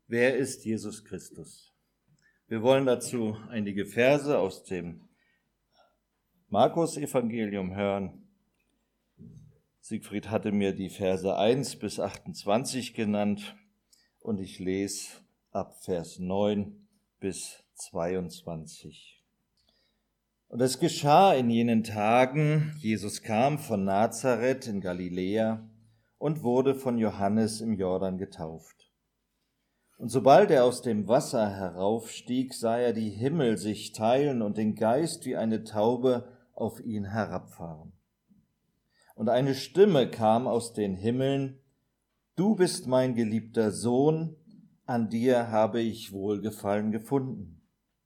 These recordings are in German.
Wer ist Jesus Christus? Wir wollen dazu einige Verse aus dem Markus-Evangelium hören. Siegfried hatte mir die Verse 1 bis 28 genannt und ich lese ab Vers 9 bis 22. Und es geschah in jenen Tagen, Jesus kam von Nazareth in Galiläa und wurde von Johannes im Jordan getauft. Und sobald er aus dem Wasser heraufstieg, sah er die Himmel sich teilen und den Geist wie eine Taube auf ihn herabfahren. Und eine Stimme kam aus den Himmeln: Du bist mein geliebter Sohn, an dir habe ich Wohlgefallen gefunden.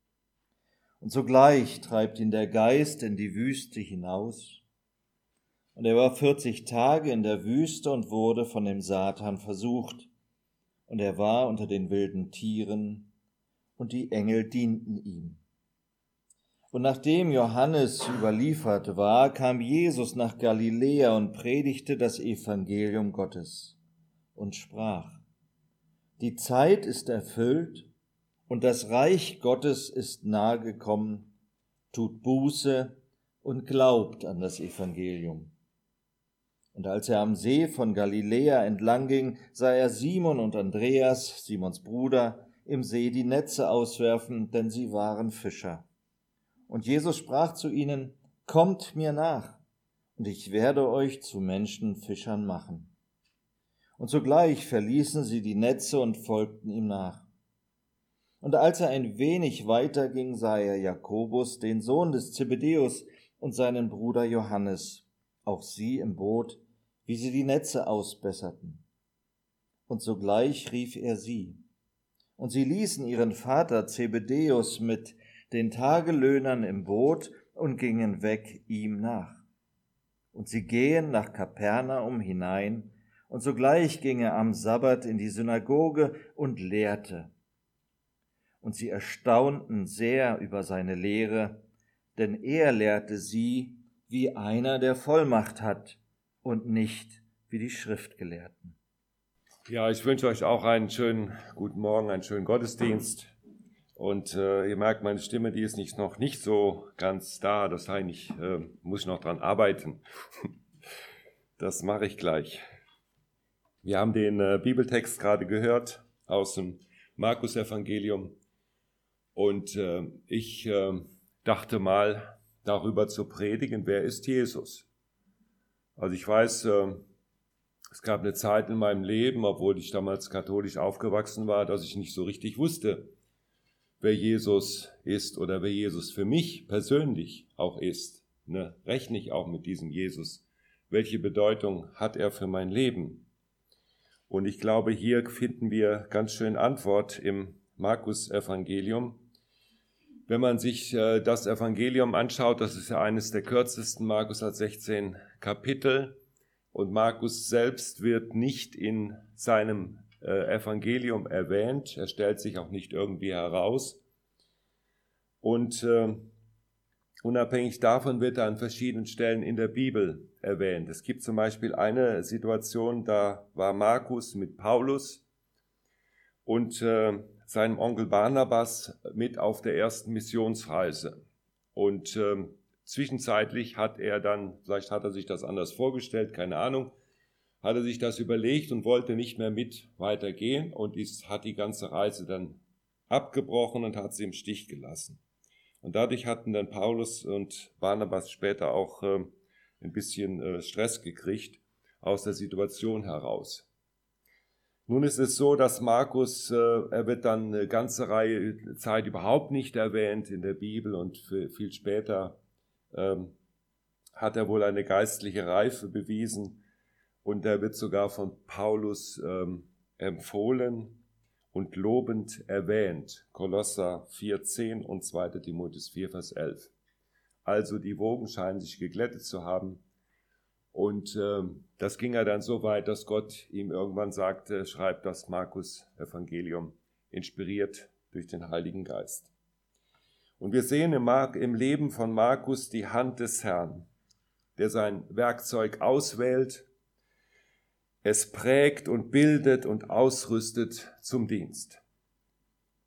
Und sogleich treibt ihn der Geist in die Wüste hinaus. Und er war 40 Tage in der Wüste und wurde von dem Satan versucht. Und er war unter den wilden Tieren, und die Engel dienten ihm. Und nachdem Johannes überliefert war, kam Jesus nach Galiläa und predigte das Evangelium Gottes und sprach: Die Zeit ist erfüllt und das Reich Gottes ist nahe gekommen. Tut Buße und glaubt an das Evangelium. Und als er am See von Galiläa entlang ging, sah er Simon und Andreas, Simons Bruder, im See die Netze auswerfen, denn sie waren Fischer. Und Jesus sprach zu ihnen: Kommt mir nach, und ich werde euch zu Menschenfischern machen. Und sogleich verließen sie die Netze und folgten ihm nach. Und als er ein wenig weiter ging, sah er Jakobus, den Sohn des Zebedäus, und seinen Bruder Johannes, auch sie im Boot, wie sie die Netze ausbesserten. Und sogleich rief er sie. Und sie ließen ihren Vater Zebedäus mit den Tagelöhnern im Boot und gingen weg ihm nach. Und sie gehen nach Kapernaum hinein, und sogleich ging er am Sabbat in die Synagoge und lehrte. Und sie erstaunten sehr über seine Lehre, denn er lehrte sie wie einer, der Vollmacht hat, und nicht wie die Schriftgelehrten. Ja, ich wünsche euch auch einen schönen guten Morgen, einen schönen Gottesdienst. Und ihr merkt, meine Stimme, die ist noch nicht so ganz da. Das heißt, ich muss noch dran arbeiten. Das mache ich gleich. Wir haben den Bibeltext gerade gehört aus dem Markus-Evangelium. Und ich dachte mal, darüber zu predigen, wer ist Jesus? Also ich weiß, es gab eine Zeit in meinem Leben, obwohl ich damals katholisch aufgewachsen war, dass ich nicht so richtig wusste, wer Jesus ist oder wer Jesus für mich persönlich auch ist. Ne? Rechne ich auch mit diesem Jesus? Welche Bedeutung hat er für mein Leben? Und ich glaube, hier finden wir ganz schön Antwort im Markus-Evangelium. Wenn man sich das Evangelium anschaut, das ist ja eines der kürzesten, Markus hat 16 Kapitel und Markus selbst wird nicht in seinem Evangelium erwähnt, er stellt sich auch nicht irgendwie heraus und unabhängig davon wird er an verschiedenen Stellen in der Bibel erwähnt. Es gibt zum Beispiel eine Situation, da war Markus mit Paulus und seinem Onkel Barnabas mit auf der ersten Missionsreise. Und zwischenzeitlich hat er dann, vielleicht hat er sich das anders vorgestellt, keine Ahnung, hat er sich das überlegt und wollte nicht mehr mit weitergehen und hat die ganze Reise dann abgebrochen und hat sie im Stich gelassen. Und dadurch hatten dann Paulus und Barnabas später auch ein bisschen Stress gekriegt aus der Situation heraus. Nun ist es so, dass Markus, er wird dann eine ganze Reihe Zeit überhaupt nicht erwähnt in der Bibel und viel später hat er wohl eine geistliche Reife bewiesen und er wird sogar von Paulus empfohlen und lobend erwähnt. Kolosser 4,10 und 2. Timotheus 4, Vers 11. Also die Wogen scheinen sich geglättet zu haben. Und das ging ja dann so weit, dass Gott ihm irgendwann sagte, schreib das Markus-Evangelium, inspiriert durch den Heiligen Geist. Und wir sehen im Leben von Markus die Hand des Herrn, der sein Werkzeug auswählt, es prägt und bildet und ausrüstet zum Dienst.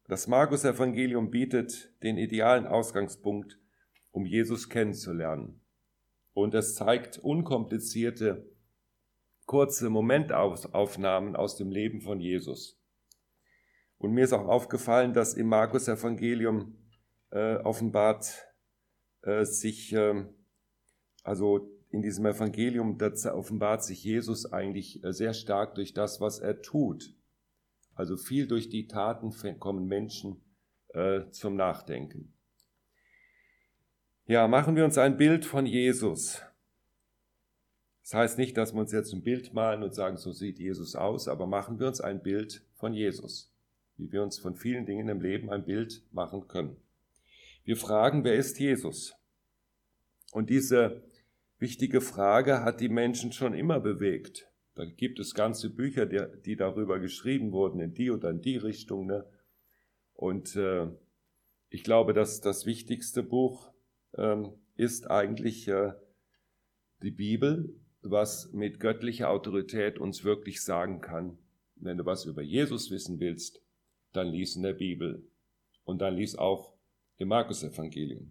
Das Markus-Evangelium bietet den idealen Ausgangspunkt, um Jesus kennenzulernen. Und es zeigt unkomplizierte, kurze Momentaufnahmen aus dem Leben von Jesus. Und mir ist auch aufgefallen, dass im Markus-Evangelium in diesem Evangelium, da offenbart sich Jesus eigentlich sehr stark durch das, was er tut. Also viel durch die Taten kommen Menschen zum Nachdenken. Ja, machen wir uns ein Bild von Jesus. Das heißt nicht, dass wir uns jetzt ein Bild malen und sagen, so sieht Jesus aus, aber machen wir uns ein Bild von Jesus, wie wir uns von vielen Dingen im Leben ein Bild machen können. Wir fragen, wer ist Jesus? Und diese wichtige Frage hat die Menschen schon immer bewegt. Da gibt es ganze Bücher, die darüber geschrieben wurden, in die oder in die Richtung. Ne? Und ich glaube, dass das wichtigste Buch ist eigentlich die Bibel, was mit göttlicher Autorität uns wirklich sagen kann. Wenn du was über Jesus wissen willst, dann lies in der Bibel. Und dann lies auch im Markus-Evangelium.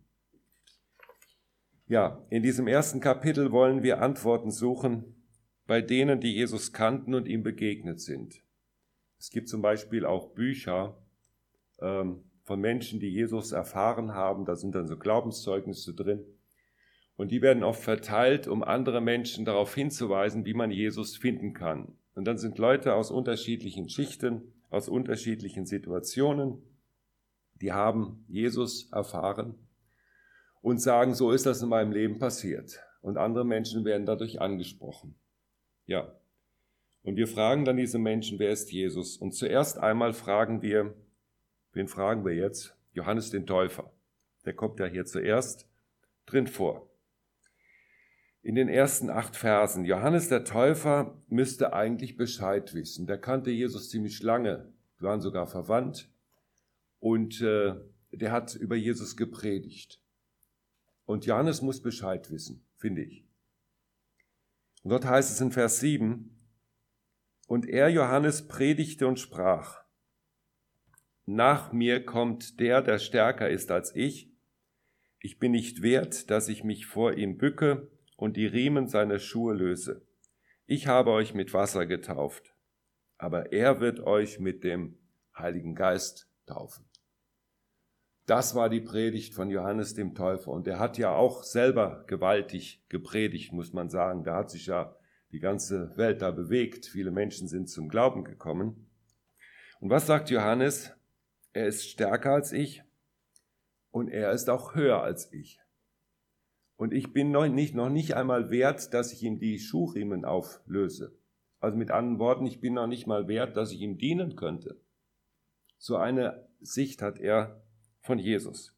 Ja, in diesem ersten Kapitel wollen wir Antworten suchen bei denen, die Jesus kannten und ihm begegnet sind. Es gibt zum Beispiel auch Bücher von Menschen, die Jesus erfahren haben. Da sind dann so Glaubenszeugnisse drin. Und die werden oft verteilt, um andere Menschen darauf hinzuweisen, wie man Jesus finden kann. Und dann sind Leute aus unterschiedlichen Schichten, aus unterschiedlichen Situationen, die haben Jesus erfahren und sagen, so ist das in meinem Leben passiert. Und andere Menschen werden dadurch angesprochen. Ja, und wir fragen dann diese Menschen, wer ist Jesus? Und zuerst einmal wen fragen wir jetzt? Johannes den Täufer. Der kommt ja hier zuerst drin vor. In den ersten 8 Versen. Johannes der Täufer müsste eigentlich Bescheid wissen. Der kannte Jesus ziemlich lange, die waren sogar verwandt. Und der hat über Jesus gepredigt. Und Johannes muss Bescheid wissen, finde ich. Und dort heißt es in Vers 7, und er, Johannes, predigte und sprach, nach mir kommt der stärker ist als ich. Ich bin nicht wert, dass ich mich vor ihm bücke und die Riemen seiner Schuhe löse. Ich habe euch mit Wasser getauft, aber er wird euch mit dem Heiligen Geist taufen. Das war die Predigt von Johannes dem Täufer. Und er hat ja auch selber gewaltig gepredigt, muss man sagen. Da hat sich ja die ganze Welt da bewegt. Viele Menschen sind zum Glauben gekommen. Und was sagt Johannes? Er ist stärker als ich und er ist auch höher als ich. Und ich bin noch nicht einmal wert, dass ich ihm die Schuhriemen auflöse. Also mit anderen Worten, ich bin noch nicht mal wert, dass ich ihm dienen könnte. So eine Sicht hat er von Jesus.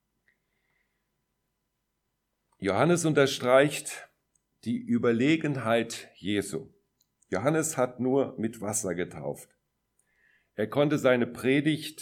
Johannes unterstreicht die Überlegenheit Jesu. Johannes hat nur mit Wasser getauft. Er konnte die Predigt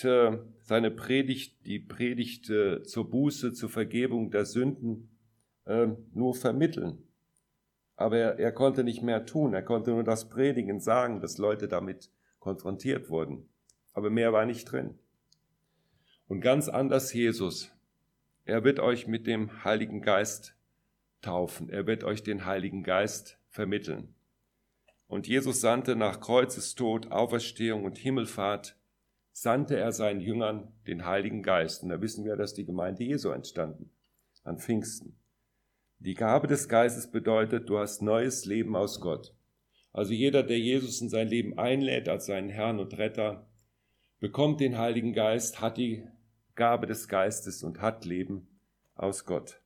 zur Buße, zur Vergebung der Sünden nur vermitteln. Aber er konnte nicht mehr tun. Er konnte nur das Predigen sagen, dass Leute damit konfrontiert wurden. Aber mehr war nicht drin. Und ganz anders Jesus. Er wird euch mit dem Heiligen Geist taufen. Er wird euch den Heiligen Geist vermitteln. Und Jesus sandte nach Kreuzestod, Auferstehung und Himmelfahrt, sandte er seinen Jüngern den Heiligen Geist. Und da wissen wir, dass die Gemeinde Jesu entstanden, an Pfingsten. Die Gabe des Geistes bedeutet, du hast neues Leben aus Gott. Also jeder, der Jesus in sein Leben einlädt als seinen Herrn und Retter, bekommt den Heiligen Geist, hat die Gabe des Geistes und hat Leben aus Gott.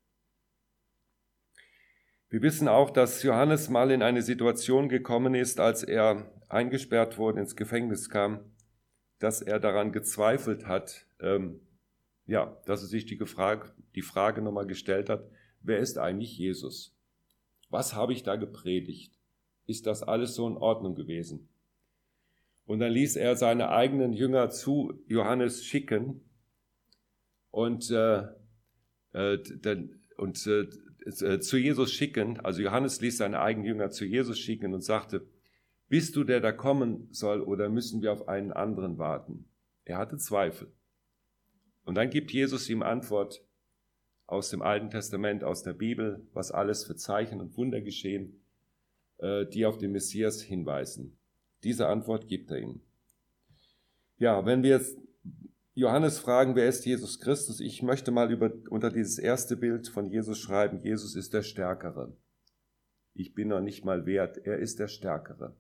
Wir wissen auch, dass Johannes mal in eine Situation gekommen ist, als er eingesperrt wurde, ins Gefängnis kam, dass er daran gezweifelt hat, dass er sich die Frage nochmal gestellt hat, wer ist eigentlich Jesus? Was habe ich da gepredigt? Ist das alles so in Ordnung gewesen? Und dann ließ er seine eigenen Jünger zu Johannes schicken und zu Jesus schicken. Also Johannes ließ seine eigenen Jünger zu Jesus schicken und sagte, bist du der da kommen soll oder müssen wir auf einen anderen warten? Er hatte Zweifel. Und dann gibt Jesus ihm Antwort aus dem Alten Testament, aus der Bibel, was alles für Zeichen und Wunder geschehen, die auf den Messias hinweisen. Diese Antwort gibt er ihm. Ja, wenn wir jetzt Johannes fragen, wer ist Jesus Christus? Ich möchte mal unter dieses erste Bild von Jesus schreiben, Jesus ist der Stärkere. Ich bin noch nicht mal wert, er ist der Stärkere.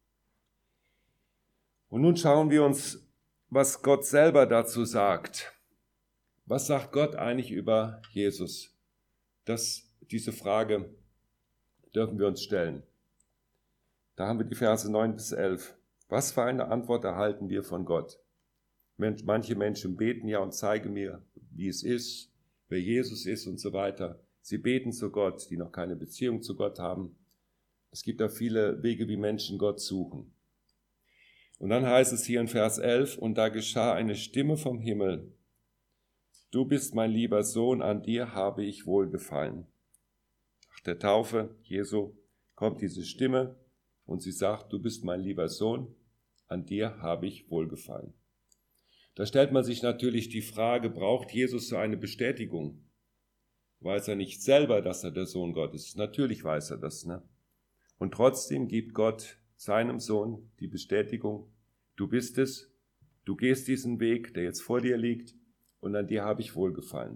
Und nun schauen wir uns, was Gott selber dazu sagt. Was sagt Gott eigentlich über Jesus? Diese Frage dürfen wir uns stellen. Da haben wir die Verse 9 bis 11. Was für eine Antwort erhalten wir von Gott? Manche Menschen beten ja und zeigen mir, wie es ist, wer Jesus ist und so weiter. Sie beten zu Gott, die noch keine Beziehung zu Gott haben. Es gibt da viele Wege, wie Menschen Gott suchen. Und dann heißt es hier in Vers 11, und da geschah eine Stimme vom Himmel. Du bist mein lieber Sohn, an dir habe ich wohlgefallen. Nach der Taufe Jesu kommt diese Stimme und sie sagt, du bist mein lieber Sohn, an dir habe ich wohlgefallen. Da stellt man sich natürlich die Frage, braucht Jesus so eine Bestätigung? Weiß er nicht selber, dass er der Sohn Gottes ist? Natürlich weiß er das, ne? Und trotzdem gibt Gott seinem Sohn die Bestätigung, du bist es, du gehst diesen Weg, der jetzt vor dir liegt, und an dir habe ich wohlgefallen.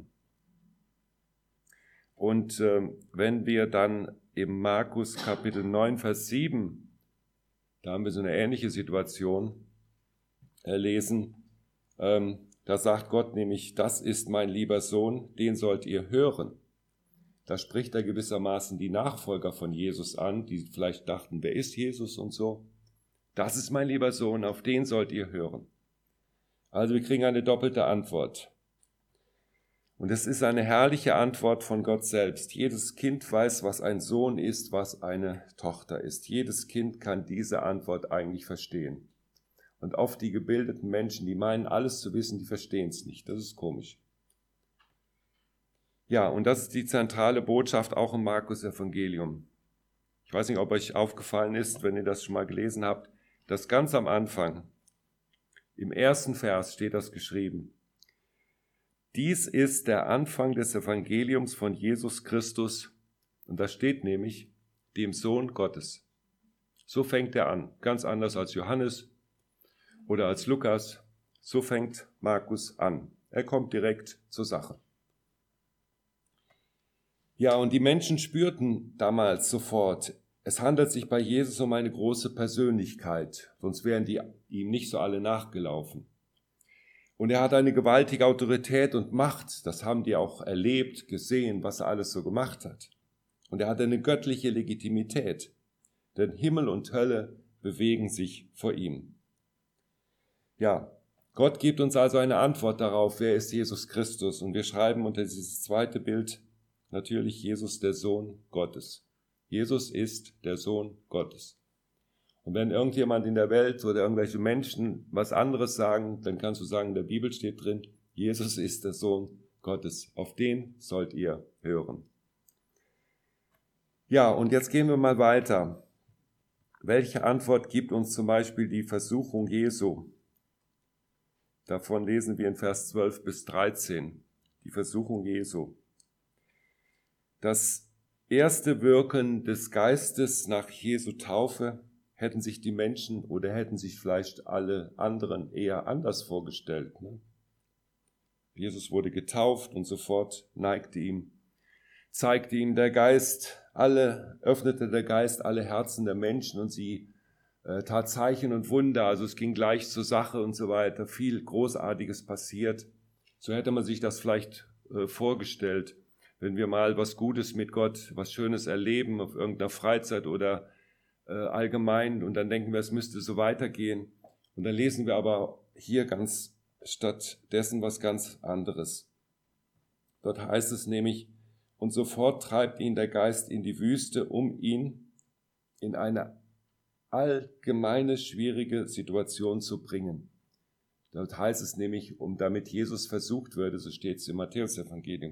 Und wenn wir dann im Markus Kapitel 9, Vers 7, da haben wir so eine ähnliche Situation lesen, da sagt Gott nämlich, das ist mein lieber Sohn, den sollt ihr hören. Da spricht er gewissermaßen die Nachfolger von Jesus an, die vielleicht dachten, wer ist Jesus und so. Das ist mein lieber Sohn, auf den sollt ihr hören. Also wir kriegen eine doppelte Antwort. Und es ist eine herrliche Antwort von Gott selbst. Jedes Kind weiß, was ein Sohn ist, was eine Tochter ist. Jedes Kind kann diese Antwort eigentlich verstehen. Und oft die gebildeten Menschen, die meinen, alles zu wissen, die verstehen es nicht. Das ist komisch. Ja, und das ist die zentrale Botschaft auch im Markus-Evangelium. Ich weiß nicht, ob euch aufgefallen ist, wenn ihr das schon mal gelesen habt, dass ganz am Anfang, im ersten Vers steht das geschrieben. Dies ist der Anfang des Evangeliums von Jesus Christus. Und da steht nämlich, dem Sohn Gottes. So fängt er an, ganz anders als Johannes oder als Lukas. So fängt Markus an. Er kommt direkt zur Sache. Ja, und die Menschen spürten damals sofort, es handelt sich bei Jesus um eine große Persönlichkeit, sonst wären die ihm nicht so alle nachgelaufen. Und er hat eine gewaltige Autorität und Macht, das haben die auch erlebt, gesehen, was er alles so gemacht hat. Und er hat eine göttliche Legitimität, denn Himmel und Hölle bewegen sich vor ihm. Ja, Gott gibt uns also eine Antwort darauf, wer ist Jesus Christus? Und wir schreiben unter dieses zweite Bild natürlich Jesus, der Sohn Gottes. Jesus ist der Sohn Gottes. Und wenn irgendjemand in der Welt oder irgendwelche Menschen was anderes sagen, dann kannst du sagen, in der Bibel steht drin, Jesus ist der Sohn Gottes. Auf den sollt ihr hören. Ja, und jetzt gehen wir mal weiter. Welche Antwort gibt uns zum Beispiel die Versuchung Jesu? Davon lesen wir in Vers 12 bis 13. Die Versuchung Jesu. Das erste Wirken des Geistes nach Jesu Taufe hätten sich die Menschen oder hätten sich vielleicht alle anderen eher anders vorgestellt. Ne? Jesus wurde getauft und sofort zeigte ihm der Geist, öffnete der Geist alle Herzen der Menschen und sie tat Zeichen und Wunder, also es ging gleich zur Sache und so weiter, viel Großartiges passiert. So hätte man sich das vielleicht vorgestellt, wenn wir mal was Gutes mit Gott, was Schönes erleben auf irgendeiner Freizeit oder allgemein und dann denken wir, es müsste so weitergehen. Und dann lesen wir aber hier ganz stattdessen was ganz anderes. Dort heißt es nämlich, und sofort treibt ihn der Geist in die Wüste, um ihn in eine allgemeine schwierige Situation zu bringen. Dort heißt es nämlich, damit Jesus versucht würde, so steht es im Matthäus-Evangelium.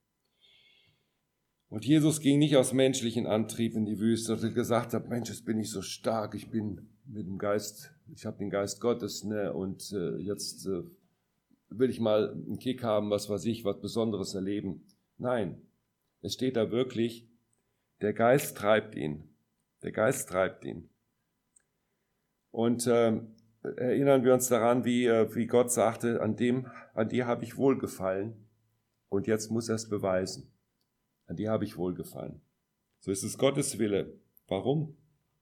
Und Jesus ging nicht aus menschlichen Antrieb in die Wüste, dass er gesagt hat, Mensch, jetzt bin ich so stark, ich bin mit dem Geist, ich habe den Geist Gottes, ne, und jetzt will ich mal einen Kick haben, was weiß ich, was Besonderes erleben. Nein, es steht da wirklich, der Geist treibt ihn. Der Geist treibt ihn. Und erinnern wir uns daran, wie Gott sagte, an dir habe ich wohlgefallen und jetzt muss er es beweisen. An dir habe ich wohlgefallen. So ist es Gottes Wille. Warum?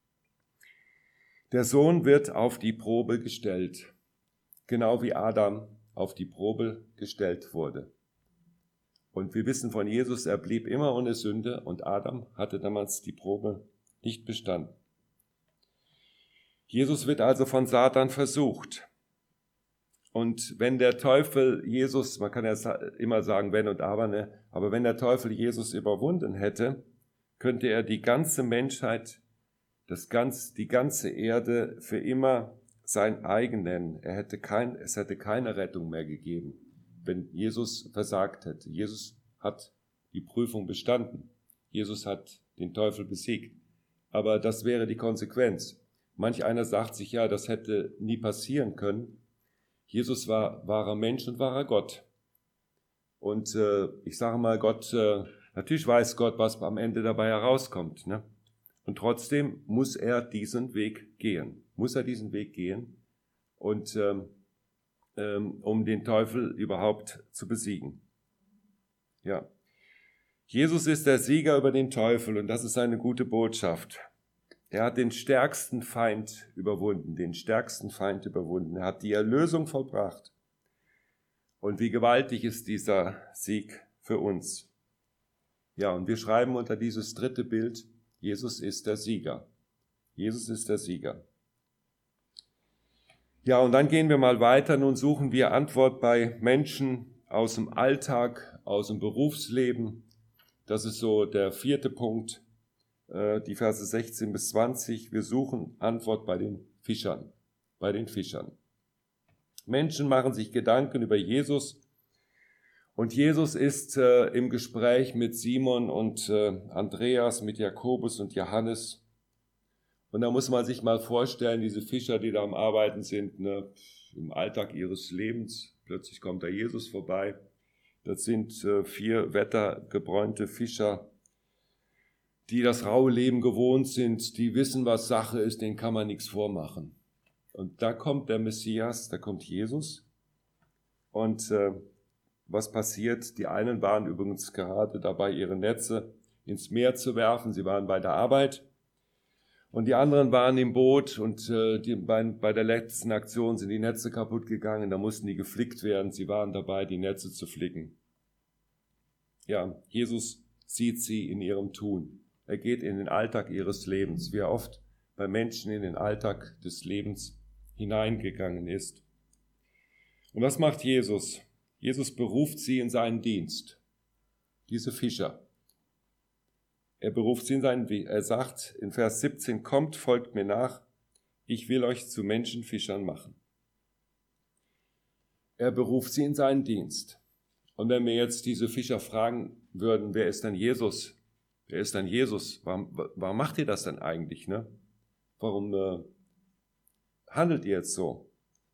Der Sohn wird auf die Probe gestellt, genau wie Adam auf die Probe gestellt wurde. Und wir wissen von Jesus, er blieb immer ohne Sünde und Adam hatte damals die Probe nicht bestanden. Jesus wird also von Satan versucht. Und wenn der Teufel Jesus, man kann ja immer sagen wenn und aber, ne, aber wenn der Teufel Jesus überwunden hätte, könnte er die ganze Menschheit, die ganze Erde für immer sein eigen nennen. Es hätte keine Rettung mehr gegeben, wenn Jesus versagt hätte. Jesus hat die Prüfung bestanden. Jesus hat den Teufel besiegt. Aber das wäre die Konsequenz. Manch einer sagt sich, ja, das hätte nie passieren können. Jesus war wahrer Mensch und wahrer Gott. Und ich sage mal, natürlich weiß Gott, was am Ende dabei herauskommt, ne? Und trotzdem muss er diesen Weg gehen. Und um den Teufel überhaupt zu besiegen. Ja. Jesus ist der Sieger über den Teufel und das ist eine gute Botschaft. Er hat den stärksten Feind überwunden. Er hat die Erlösung vollbracht. Und wie gewaltig ist dieser Sieg für uns. Ja, und wir schreiben unter dieses dritte Bild, Jesus ist der Sieger. Jesus ist der Sieger. Ja, und dann gehen wir mal weiter. Nun suchen wir Antwort bei Menschen aus dem Alltag, aus dem Berufsleben. Das ist so der vierte Punkt, die Verse 16 bis 20. Wir suchen Antwort bei den Fischern. Menschen machen sich Gedanken über Jesus. Und Jesus ist im Gespräch mit Simon und Andreas, mit Jakobus und Johannes. Und da muss man sich mal vorstellen, diese Fischer, die da am Arbeiten sind, ne, im Alltag ihres Lebens. Plötzlich kommt da Jesus vorbei. Das sind 4 wettergebräunte Fischer, die das raue Leben gewohnt sind, die wissen, was Sache ist, denen kann man nichts vormachen. Und da kommt der Messias, da kommt Jesus. Und was passiert? Die einen waren übrigens gerade dabei, ihre Netze ins Meer zu werfen. Sie waren bei der Arbeit. Und die anderen waren im Boot und bei der letzten Aktion sind die Netze kaputt gegangen. Da mussten die geflickt werden. Sie waren dabei, die Netze zu flicken. Ja, Jesus sieht sie in ihrem Tun. Er geht in den Alltag ihres Lebens, wie er oft bei Menschen in den Alltag des Lebens hineingegangen ist. Und was macht Jesus? Jesus beruft sie in seinen Dienst, diese Fischer. Er beruft sie in seinen Dienst. Er sagt in Vers 17, kommt, folgt mir nach, ich will euch zu Menschenfischern machen. Er beruft sie in seinen Dienst. Und wenn wir jetzt diese Fischer fragen würden, wer ist denn Jesus? Wer ist denn Jesus? Warum macht ihr das denn eigentlich? Ne? Warum handelt ihr jetzt so?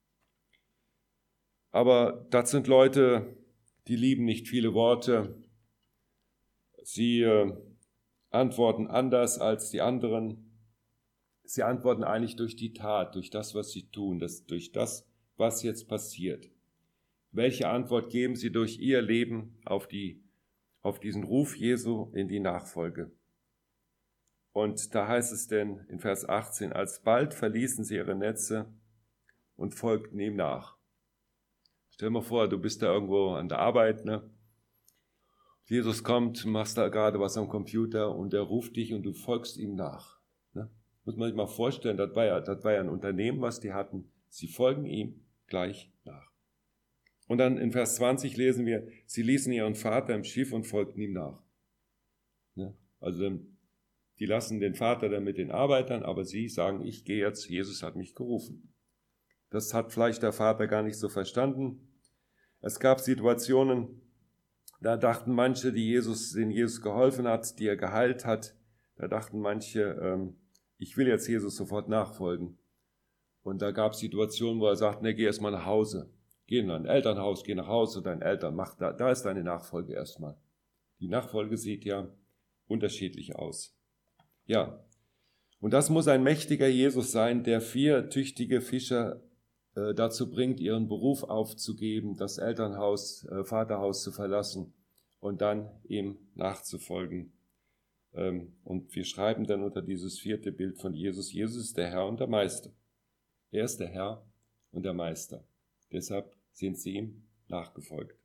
Aber das sind Leute, die lieben nicht viele Worte. Sie antworten anders als die anderen. Sie antworten eigentlich durch die Tat, durch das, was sie tun, durch das, was jetzt passiert. Welche Antwort geben sie durch ihr Leben auf diesen Ruf Jesu in die Nachfolge? Und da heißt es denn in Vers 18, alsbald verließen sie ihre Netze und folgten ihm nach. Stell dir mal vor, du bist da irgendwo an der Arbeit, ne? Jesus kommt, machst da gerade was am Computer und er ruft dich und du folgst ihm nach. Ne? Muss man sich mal vorstellen, das war ja ein Unternehmen, was die hatten. Sie folgen ihm gleich nach. Und dann in Vers 20 lesen wir, sie ließen ihren Vater im Schiff und folgten ihm nach. Ne? Also die lassen den Vater dann mit den Arbeitern, aber sie sagen, ich gehe jetzt, Jesus hat mich gerufen. Das hat vielleicht der Vater gar nicht so verstanden. Es gab Situationen, da dachten manche, denen Jesus geholfen hat, die er geheilt hat, da dachten manche, ich will jetzt Jesus sofort nachfolgen. Und da gab es Situationen, wo er sagt, ne, geh erstmal nach Hause. Geh in dein Elternhaus, geh nach Hause, deinen Eltern, da ist deine Nachfolge erstmal. Die Nachfolge sieht ja unterschiedlich aus. Ja, und das muss ein mächtiger Jesus sein, der 4 tüchtige Fischer dazu bringt, ihren Beruf aufzugeben, das Elternhaus, Vaterhaus zu verlassen und dann ihm nachzufolgen. Und wir schreiben dann unter dieses 4. Bild von Jesus, Jesus ist der Herr und der Meister. Er ist der Herr und der Meister. Deshalb sind sie ihm nachgefolgt.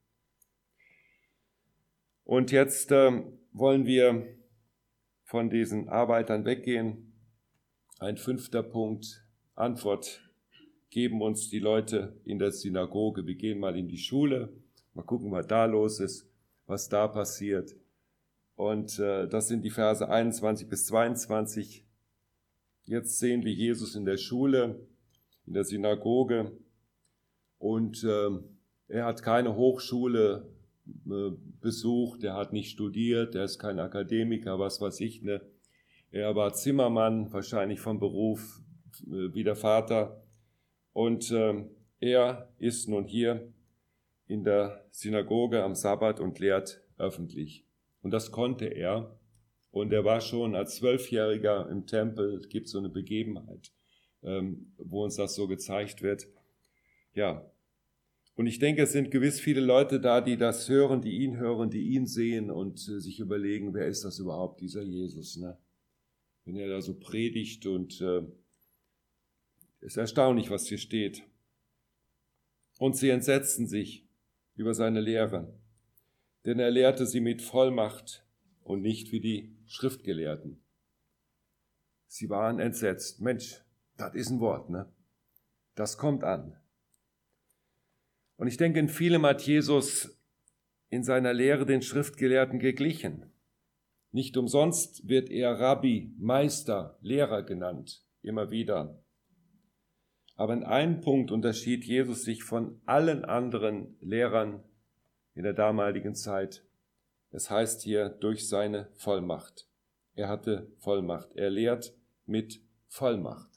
Und jetzt wollen wir von diesen Arbeitern weggehen. Ein 5. Punkt, Antwort geben uns die Leute in der Synagoge. Wir gehen mal in die Schule, mal gucken, was da los ist, was da passiert. Und das sind die Verse 21 bis 22. Jetzt sehen wir Jesus in der Schule, in der Synagoge. Und er hat keine Hochschule besucht, er hat nicht studiert, er ist kein Akademiker, was weiß ich, ne? Er war Zimmermann, wahrscheinlich vom Beruf, wie der Vater. Und er ist nun hier in der Synagoge am Sabbat und lehrt öffentlich. Und das konnte er. Und er war schon als 12-Jähriger im Tempel. Es gibt so eine Begebenheit, wo uns das so gezeigt wird. Ja, und ich denke, es sind gewiss viele Leute da, die das hören, die ihn sehen und sich überlegen, wer ist das überhaupt, dieser Jesus, ne? Wenn er da so predigt und ist erstaunlich, was hier steht. Und sie entsetzten sich über seine Lehre, denn er lehrte sie mit Vollmacht und nicht wie die Schriftgelehrten. Sie waren entsetzt. Mensch, das ist ein Wort, ne? Das kommt an. Und ich denke, in vielem hat Jesus in seiner Lehre den Schriftgelehrten geglichen. Nicht umsonst wird er Rabbi, Meister, Lehrer genannt, immer wieder. Aber in einem Punkt unterschied Jesus sich von allen anderen Lehrern in der damaligen Zeit. Es heißt hier, durch seine Vollmacht. Er hatte Vollmacht. Er lehrt mit Vollmacht.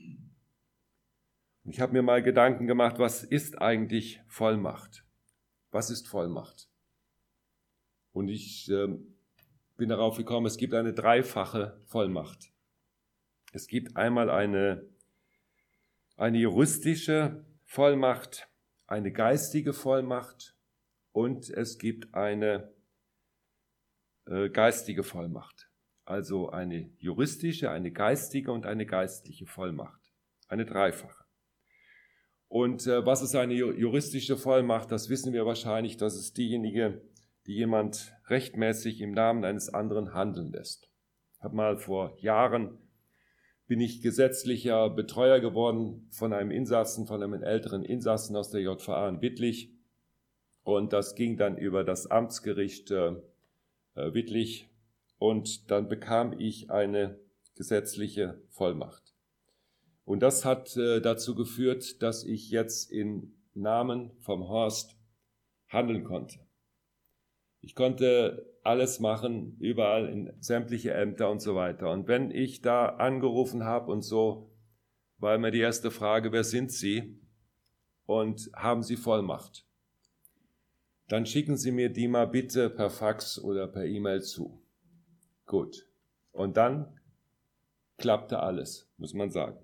Ich habe mir mal Gedanken gemacht, was ist eigentlich Vollmacht? Was ist Vollmacht? Und ich bin darauf gekommen, es gibt eine dreifache Vollmacht. Es gibt einmal eine juristische Vollmacht, eine geistige Vollmacht und es gibt eine geistige Vollmacht. Also eine juristische, eine geistige und eine geistliche Vollmacht. Eine dreifache. Und was ist eine juristische Vollmacht? Das wissen wir wahrscheinlich, das ist diejenige, die jemand rechtmäßig im Namen eines anderen handeln lässt. Ich habe mal vor Jahren, bin ich gesetzlicher Betreuer geworden von einem Insassen, von einem älteren Insassen aus der JVA in Wittlich. Und das ging dann über das Amtsgericht Wittlich und dann bekam ich eine gesetzliche Vollmacht. Und das hat dazu geführt, dass ich jetzt im Namen vom Horst handeln konnte. Ich konnte alles machen, überall in sämtliche Ämter und so weiter. Und wenn ich da angerufen habe und so, war immer die erste Frage, wer sind Sie und haben Sie Vollmacht? Dann schicken Sie mir die mal bitte per Fax oder per E-Mail zu. Gut. Und dann klappte alles, muss man sagen.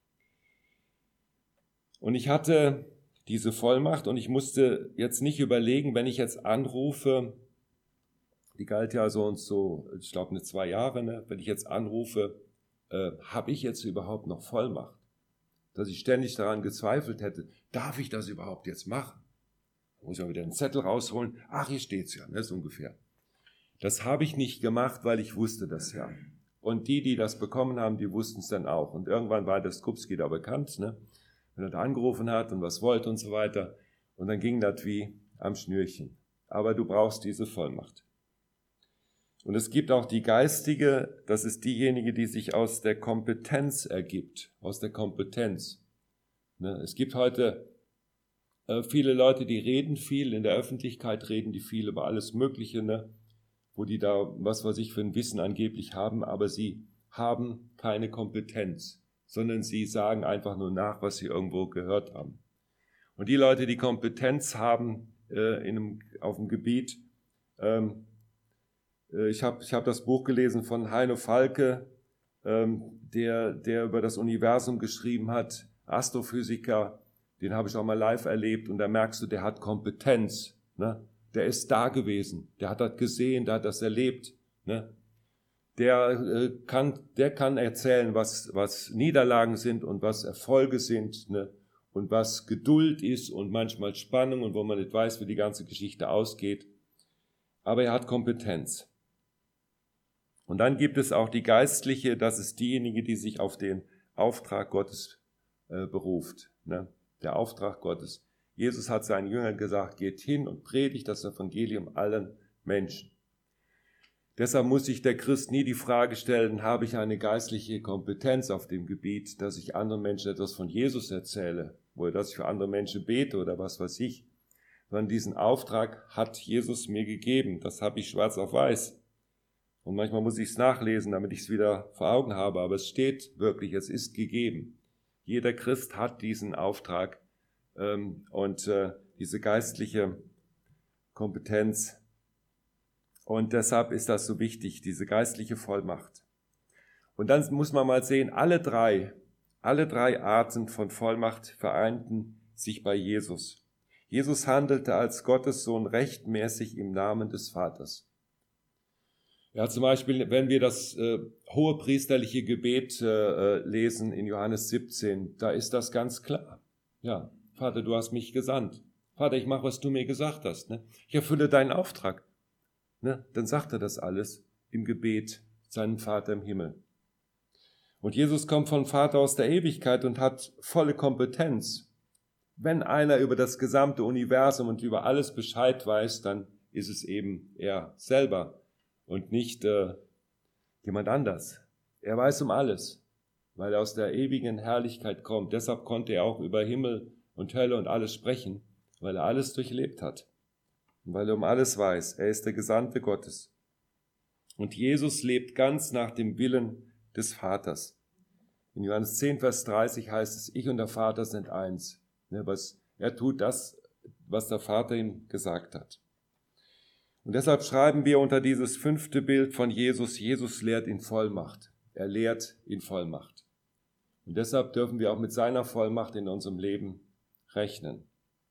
Und ich hatte diese Vollmacht und ich musste jetzt nicht überlegen, wenn ich jetzt anrufe, die galt ja so und so, ich glaube 2 Jahre, ne? Wenn ich jetzt anrufe, habe ich jetzt überhaupt noch Vollmacht? Dass ich ständig daran gezweifelt hätte, darf ich das überhaupt jetzt machen? Da muss ich mal wieder einen Zettel rausholen, ach, hier steht's ja, ne, so ungefähr. Das habe ich nicht gemacht, weil ich wusste das ja. Und die das bekommen haben, die wussten es dann auch. Und irgendwann war der Skupski da bekannt, ne? Wenn er da angerufen hat und was wollte und so weiter. Und dann ging das wie am Schnürchen. Aber du brauchst diese Vollmacht. Und es gibt auch die geistige, das ist diejenige, die sich aus der Kompetenz ergibt, aus der Kompetenz. Es gibt heute viele Leute, die reden viel, in der Öffentlichkeit reden die viel über alles Mögliche, ne? Wo die da, was weiß ich, für ein Wissen angeblich haben, aber sie haben keine Kompetenz. sondern sie sagen einfach nur nach, was sie irgendwo gehört haben. Und die Leute, die Kompetenz haben auf dem Gebiet, ich hab das Buch gelesen von Heino Falke, der über das Universum geschrieben hat, Astrophysiker, den habe ich auch mal live erlebt, und da merkst du, der hat Kompetenz, ne? Der ist da gewesen, der hat das gesehen, der hat das erlebt, ne? Der kann erzählen, was Niederlagen sind und was Erfolge sind, ne? Und was Geduld ist und manchmal Spannung und wo man nicht weiß, wie die ganze Geschichte ausgeht. Aber er hat Kompetenz. Und dann gibt es auch die Geistliche, das ist diejenige, die sich auf den Auftrag Gottes beruft, ne? Der Auftrag Gottes. Jesus hat seinen Jüngern gesagt, geht hin und predigt das Evangelium allen Menschen. Deshalb muss sich der Christ nie die Frage stellen, habe ich eine geistliche Kompetenz auf dem Gebiet, dass ich anderen Menschen etwas von Jesus erzähle oder dass ich für andere Menschen bete oder was weiß ich. Sondern diesen Auftrag hat Jesus mir gegeben. Das habe ich schwarz auf weiß. Und manchmal muss ich es nachlesen, damit ich es wieder vor Augen habe. Aber es steht wirklich, es ist gegeben. Jeder Christ hat diesen Auftrag und diese geistliche Kompetenz. Und deshalb ist das so wichtig, diese geistliche Vollmacht. Und dann muss man mal sehen, alle drei Arten von Vollmacht vereinten sich bei Jesus. Jesus handelte als Gottes Sohn rechtmäßig im Namen des Vaters. Ja, zum Beispiel, wenn wir das hohepriesterliche Gebet lesen in Johannes 17, da ist das ganz klar. Ja, Vater, du hast mich gesandt. Vater, ich mache, was du mir gesagt hast. Ne? Ich erfülle deinen Auftrag. Ne? Dann sagt er das alles im Gebet seinem Vater im Himmel. Und Jesus kommt vom Vater aus der Ewigkeit und hat volle Kompetenz. Wenn einer über das gesamte Universum und über alles Bescheid weiß, dann ist es eben er selber und nicht jemand anders. Er weiß um alles, weil er aus der ewigen Herrlichkeit kommt. Deshalb konnte er auch über Himmel und Hölle und alles sprechen, weil er alles durchlebt hat und weil er um alles weiß. Er ist der Gesandte Gottes. Und Jesus lebt ganz nach dem Willen des Vaters. In Johannes 10, Vers 30 heißt es, ich und der Vater sind eins. Er tut das, was der Vater ihm gesagt hat. Und deshalb schreiben wir unter dieses 5. Bild von Jesus, Jesus lehrt in Vollmacht. Er lehrt in Vollmacht. Und deshalb dürfen wir auch mit seiner Vollmacht in unserem Leben rechnen.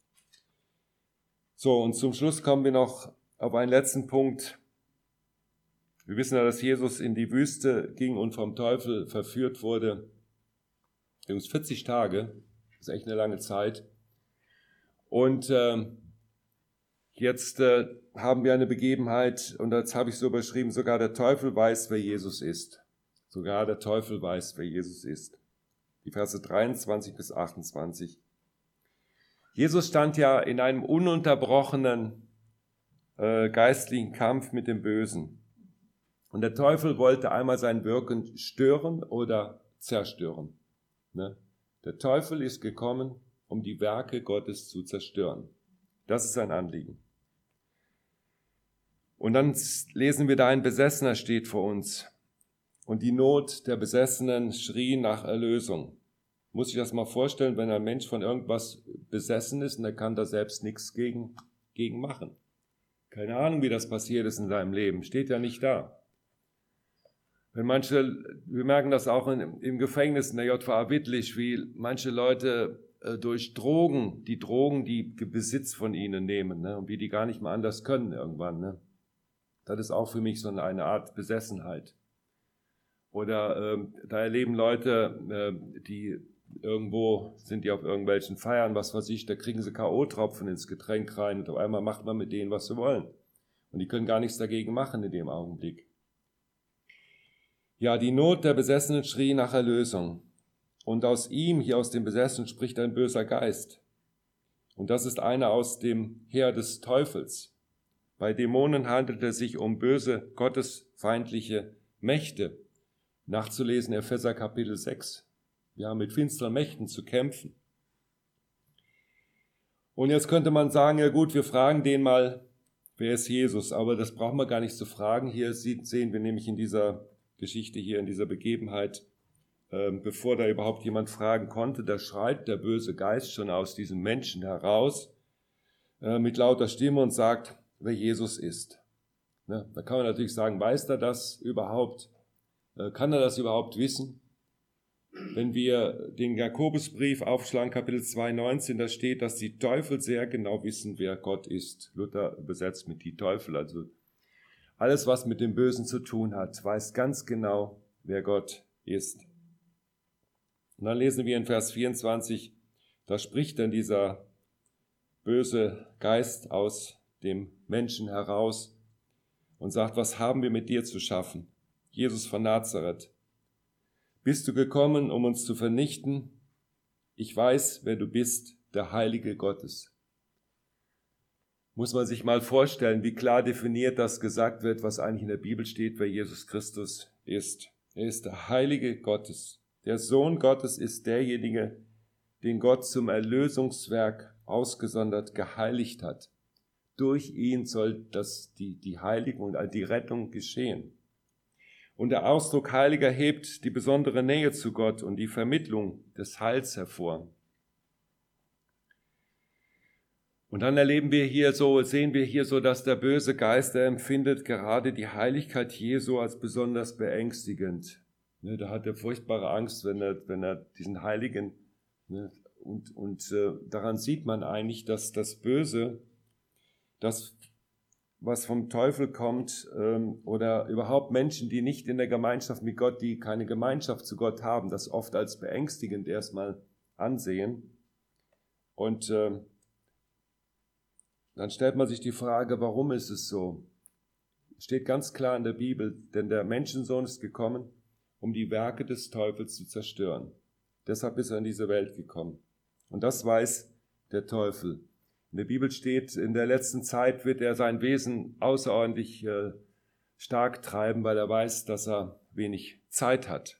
So, und zum Schluss kommen wir noch auf einen letzten Punkt. Wir wissen ja, dass Jesus in die Wüste ging und vom Teufel verführt wurde. Übrigens 40 Tage, das ist echt eine lange Zeit. Und jetzt haben wir eine Begebenheit, und das habe ich so beschrieben, sogar der Teufel weiß, wer Jesus ist. Sogar der Teufel weiß, wer Jesus ist. Die Verse 23 bis 28. Jesus stand ja in einem ununterbrochenen geistlichen Kampf mit dem Bösen. Und der Teufel wollte einmal sein Wirken stören oder zerstören. Ne? Der Teufel ist gekommen, um die Werke Gottes zu zerstören. Das ist sein Anliegen. Und dann lesen wir da, ein Besessener steht vor uns. Und die Not der Besessenen schrie nach Erlösung. Muss ich das mal vorstellen, wenn ein Mensch von irgendwas besessen ist und er kann da selbst nichts gegen machen. Keine Ahnung, wie das passiert ist in seinem Leben. Steht ja nicht da. Wir merken das auch im Gefängnis in der JVA Wittlich, wie manche Leute durch Drogen, die Besitz von ihnen nehmen, ne, und wie die gar nicht mehr anders können irgendwann. Ne. Das ist auch für mich so eine Art Besessenheit. Oder da erleben Leute, die irgendwo sind die auf irgendwelchen Feiern, was weiß ich, da kriegen sie K.O.-Tropfen ins Getränk rein und auf einmal macht man mit denen, was sie wollen. Und die können gar nichts dagegen machen in dem Augenblick. Ja, die Not der Besessenen schrie nach Erlösung. Und aus ihm, hier aus dem Besessenen, spricht ein böser Geist. Und das ist einer aus dem Heer des Teufels. Bei Dämonen handelt es sich um böse, gottesfeindliche Mächte. Nachzulesen Epheser Kapitel 6. Wir haben mit finsteren Mächten zu kämpfen. Und jetzt könnte man sagen, ja gut, wir fragen den mal, wer ist Jesus? Aber das brauchen wir gar nicht zu fragen. Hier sehen wir nämlich in dieser Geschichte, hier in dieser Begebenheit, bevor da überhaupt jemand fragen konnte, da schreit der böse Geist schon aus diesem Menschen heraus mit lauter Stimme und sagt, wer Jesus ist. Ne? Da kann man natürlich sagen, weiß er das überhaupt? Kann er das überhaupt wissen? Wenn wir den Jakobusbrief aufschlagen, Kapitel 2,19, da steht, dass die Teufel sehr genau wissen, wer Gott ist. Luther übersetzt mit die Teufel, also alles, was mit dem Bösen zu tun hat, weiß ganz genau, wer Gott ist. Und dann lesen wir in Vers 24, da spricht dann dieser böse Geist aus dem Menschen heraus und sagt, was haben wir mit dir zu schaffen? Jesus von Nazareth. Bist du gekommen, um uns zu vernichten? Ich weiß, wer du bist, der Heilige Gottes. Muss man sich mal vorstellen, wie klar definiert das gesagt wird, was eigentlich in der Bibel steht, wer Jesus Christus ist. Er ist der Heilige Gottes. Der Sohn Gottes ist derjenige, den Gott zum Erlösungswerk ausgesondert geheiligt hat. Durch ihn soll die Heiligung und die Rettung geschehen. Und der Ausdruck Heiliger hebt die besondere Nähe zu Gott und die Vermittlung des Heils hervor. Und dann sehen wir hier so, dass der böse Geist, der empfindet gerade die Heiligkeit Jesu als besonders beängstigend. Da hat er furchtbare Angst, wenn er diesen Heiligen, und daran sieht man eigentlich, dass das Böse, das, was vom Teufel kommt, oder überhaupt Menschen, die nicht in der Gemeinschaft mit Gott, die keine Gemeinschaft zu Gott haben, das oft als beängstigend erstmal ansehen. Und dann stellt man sich die Frage, warum ist es so? Steht ganz klar in der Bibel, denn der Menschensohn ist gekommen, um die Werke des Teufels zu zerstören. Deshalb ist er in diese Welt gekommen. Und das weiß der Teufel. In der Bibel steht, in der letzten Zeit wird er sein Wesen außerordentlich stark treiben, weil er weiß, dass er wenig Zeit hat.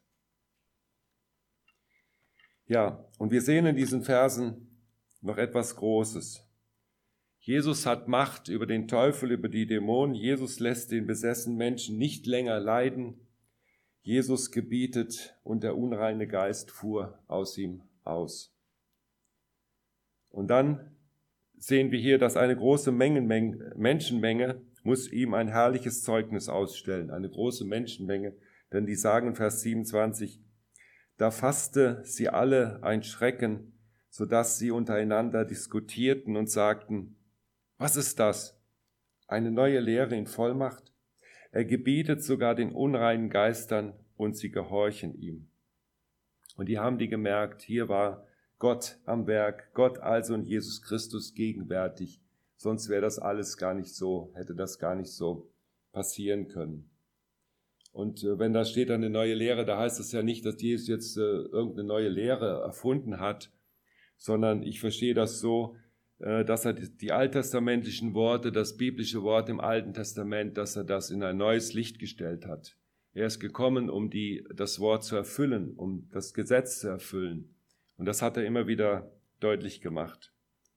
Ja, und wir sehen in diesen Versen noch etwas Großes. Jesus hat Macht über den Teufel, über die Dämonen. Jesus lässt den besessenen Menschen nicht länger leiden. Jesus gebietet und der unreine Geist fuhr aus ihm aus. Und dann sehen wir hier, dass eine große Menschenmenge muss ihm ein herrliches Zeugnis ausstellen. Eine große Menschenmenge, denn die sagen in Vers 27, da fasste sie alle ein Schrecken, sodass sie untereinander diskutierten und sagten, was ist das? Eine neue Lehre in Vollmacht? Er gebietet sogar den unreinen Geistern und sie gehorchen ihm. Und die haben gemerkt, hier war Gott am Werk, Gott also und Jesus Christus gegenwärtig. Sonst wäre das alles gar nicht so, hätte das gar nicht so passieren können. Und wenn da steht eine neue Lehre, da heißt es ja nicht, dass Jesus jetzt irgendeine neue Lehre erfunden hat, sondern ich verstehe das so, dass er die alttestamentlichen Worte, das biblische Wort im Alten Testament, dass er das in ein neues Licht gestellt hat. Er ist gekommen, um das Wort zu erfüllen, um das Gesetz zu erfüllen. Und das hat er immer wieder deutlich gemacht.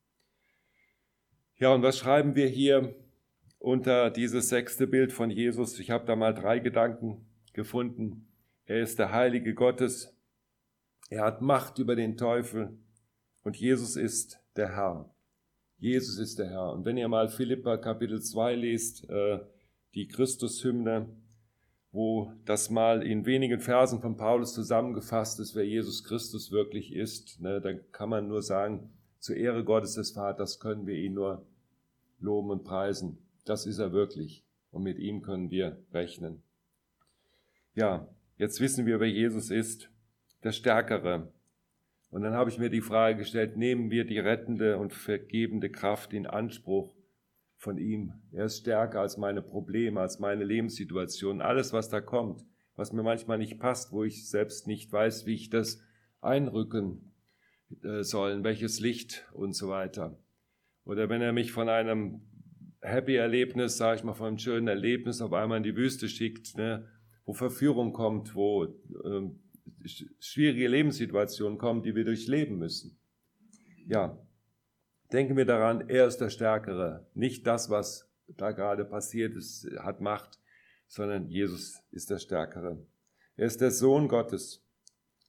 Ja, und was schreiben wir hier unter dieses 6. Bild von Jesus? Ich habe da mal 3 Gedanken gefunden. Er ist der Heilige Gottes. Er hat Macht über den Teufel. Und Jesus ist der Herr. Jesus ist der Herr. Und wenn ihr mal Philipper Kapitel 2 lest, die Christushymne, wo das mal in wenigen Versen von Paulus zusammengefasst ist, wer Jesus Christus wirklich ist, dann kann man nur sagen, zur Ehre Gottes des Vaters können wir ihn nur loben und preisen. Das ist er wirklich. Und mit ihm können wir rechnen. Ja, jetzt wissen wir, wer Jesus ist, der Stärkere. Und dann habe ich mir die Frage gestellt, nehmen wir die rettende und vergebende Kraft in Anspruch von ihm? Er ist stärker als meine Probleme, als meine Lebenssituation, alles, was da kommt, was mir manchmal nicht passt, wo ich selbst nicht weiß, wie ich das einrücken soll, in welches Licht und so weiter. Oder wenn er mich von einem Happy-Erlebnis, sage ich mal, von einem schönen Erlebnis auf einmal in die Wüste schickt, wo Verführung kommt, wo schwierige Lebenssituationen kommen, die wir durchleben müssen. Ja, denken wir daran, er ist der Stärkere. Nicht das, was da gerade passiert ist, hat Macht, sondern Jesus ist der Stärkere. Er ist der Sohn Gottes.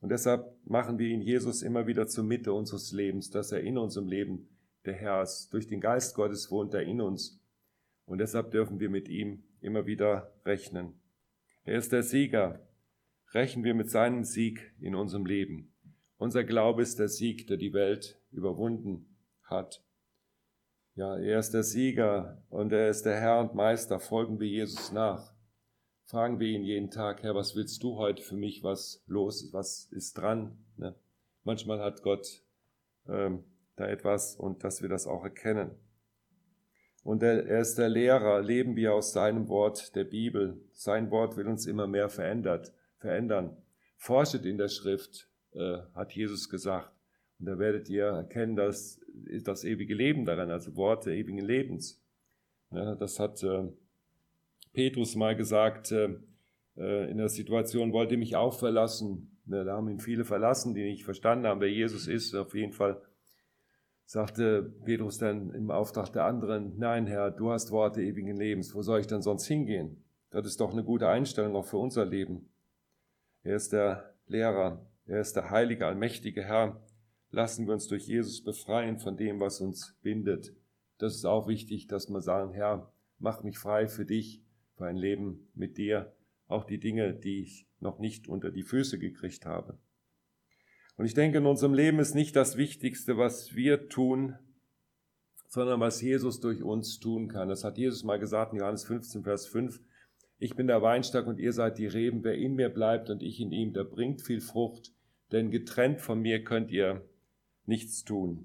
Und deshalb machen wir ihn, Jesus, immer wieder zur Mitte unseres Lebens, dass er in unserem Leben der Herr ist. Durch den Geist Gottes wohnt er in uns. Und deshalb dürfen wir mit ihm immer wieder rechnen. Er ist der Sieger. Rechnen wir mit seinem Sieg in unserem Leben. Unser Glaube ist der Sieg, der die Welt überwunden hat. Ja, er ist der Sieger und er ist der Herr und Meister. Folgen wir Jesus nach. Fragen wir ihn jeden Tag, Herr, was willst du heute für mich, was los ist, was ist dran? Ne? Manchmal hat Gott da etwas und dass wir das auch erkennen. Und er ist der Lehrer, leben wir aus seinem Wort der Bibel. Sein Wort will uns immer mehr verändern. Forschet in der Schrift, hat Jesus gesagt. Und da werdet ihr erkennen, dass das ewige Leben daran, also Worte ewigen Lebens. Ja, das hat Petrus mal gesagt, in der Situation, wollte mich auch verlassen. Da haben ihn viele verlassen, die nicht verstanden haben, wer Jesus ist. Auf jeden Fall sagte Petrus dann im Auftrag der anderen, nein Herr, du hast Worte ewigen Lebens, wo soll ich denn sonst hingehen? Das ist doch eine gute Einstellung auch für unser Leben. Er ist der Lehrer, er ist der heilige, allmächtige Herr. Lassen wir uns durch Jesus befreien von dem, was uns bindet. Das ist auch wichtig, dass wir sagen, Herr, mach mich frei für dich, für ein Leben mit dir, auch die Dinge, die ich noch nicht unter die Füße gekriegt habe. Und ich denke, in unserem Leben ist nicht das Wichtigste, was wir tun, sondern was Jesus durch uns tun kann. Das hat Jesus mal gesagt in Johannes 15, Vers 5. Ich bin der Weinstock und ihr seid die Reben. Wer in mir bleibt und ich in ihm, der bringt viel Frucht, denn getrennt von mir könnt ihr nichts tun.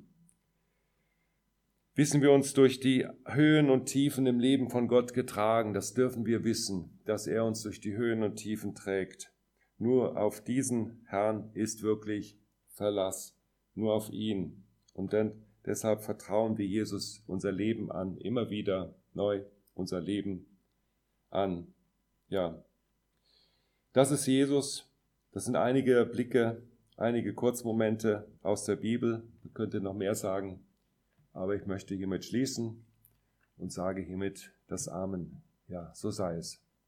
Wissen wir uns durch die Höhen und Tiefen im Leben von Gott getragen, das dürfen wir wissen, dass er uns durch die Höhen und Tiefen trägt. Nur auf diesen Herrn ist wirklich Verlass, nur auf ihn. Und deshalb vertrauen wir Jesus unser Leben an, immer wieder neu unser Leben an. Ja, das ist Jesus. Das sind einige Blicke, einige Kurzmomente aus der Bibel. Man könnte noch mehr sagen. Aber ich möchte hiermit schließen und sage hiermit das Amen. Ja, so sei es.